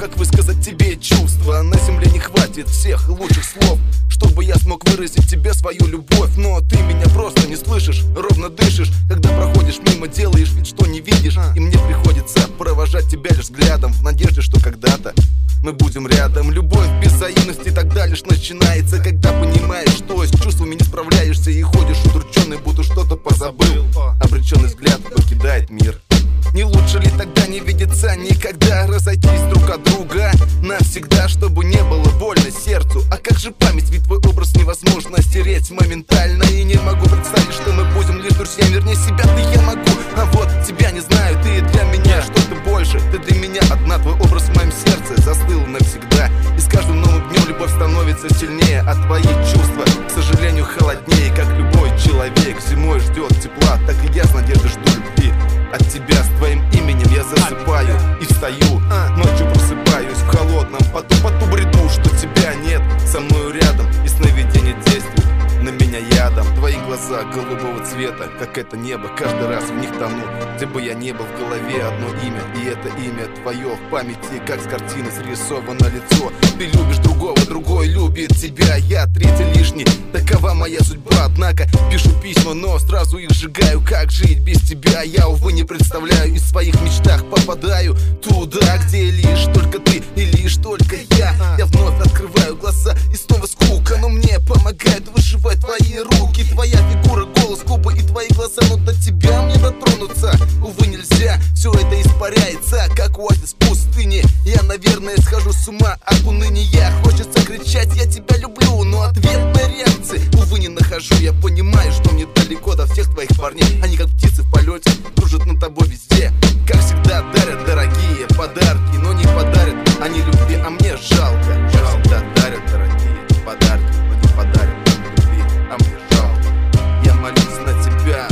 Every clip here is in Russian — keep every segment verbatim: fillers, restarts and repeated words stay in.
как высказать тебе чувства. На земле не хватит всех лучших слов, чтобы я смог выразить тебе свою любовь. Но ты меня просто не слышишь, ровно дышишь, когда проходишь мимо, делаешь вид, что не видишь. И мне приходится провожать тебя лишь взглядом, в надежде, что когда-то мы будем рядом. Любовь без взаимности тогда лишь начинается, когда понимаешь, что с чувствами не справляешься и ходишь удрученный, будто что-то позабыл. Обреченный взгляд покидает мир. Не лучше ли тогда не видеться никогда, разойтись друг от друга навсегда, чтобы не было больно сердцу? А как же память, ведь твой образ невозможно стереть моментально. И не могу представить, что мы будем лишь друзьями, вернее себя-то я могу, а вот тебя не знаю. Ты для меня что-то больше, ты для меня одна, твой образ в моем сердце застыл навсегда. И с каждым новым днем любовь становится сильнее, а твои чувства, к сожалению, холоднее. Как любой человек зимой ждет тепла, так и я с надеждой жду любви от тебя. С твоим именем я засыпаю и встаю, ночью просыпаюсь в холодном поту, по ту бреду, что тебя нет со мною рядом, и сновидение действует на меня ядом. Твои глаза голубого цвета, как это небо, каждый раз в них тону. Где бы я не был, в голове одно имя, и это имя твое в памяти, как с картины срисовано лицо. Ты любишь другого, другой любит тебя, я третий лишний, такова моя судьба. Однако пишу письма, но сразу их сжигаю. Как жить без тебя, я, увы, не представляю. И в своих мечтах попадаю туда, где лишь только ты и лишь только я. Я вновь открываю глаза и снова скука, но мне помогает выживать твои руки, твоя фигура, голос, губы и твои глаза. Но до тебя мне дотронуться, увы, нельзя. Все это испаряется, как оазис в пустыне. Я, наверное, схожу с ума от уныния. Хочется кричать «я тебя люблю», но ответной реакции, увы, не нахожу. Я понимаю, что мне далеко до всех твоих парней. Они как птицы в полете, кружат над тобой везде. Как всегда дарят дорогие подарки, но не подарят они любви, а мне жалко. Как всегда дарят дорогие подарки, но не подарят любви, а мне жалко. Я молюсь на тебя,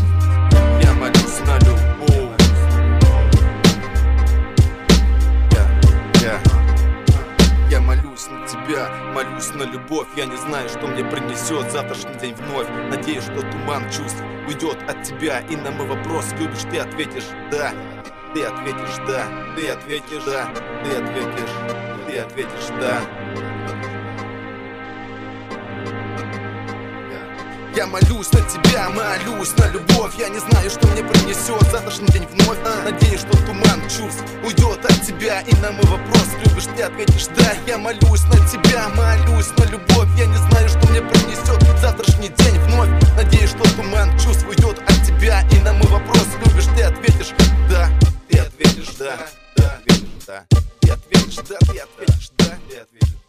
я молюсь на любовь. Я, я, я молюсь на тебя, молюсь на любовь. Я не знаю, что мне принесет завтрашний день вновь. Надеюсь, что туман чувств уйдет от тебя, и на мой вопрос любишь, ты ответишь да. Ты ответишь да, ты ответишь да, ты ответишь, ты ответишь да. Я молюсь на тебя, молюсь на любовь. Я не знаю, что мне принесет завтрашний день вновь. Надеюсь, что туман чувств уйдет от тебя, и на мой вопрос любишь, ты ответишь да. Я молюсь на тебя, молюсь на любовь. Я не знаю, что мне принесет завтрашний день вновь. Надеюсь, что туман чувств уйдет от тебя, и на мой вопрос любишь, ты ответишь да. Ты ответишь да, ты ответишь да, ты ответишь да, ты ответишь да, ты ответишь.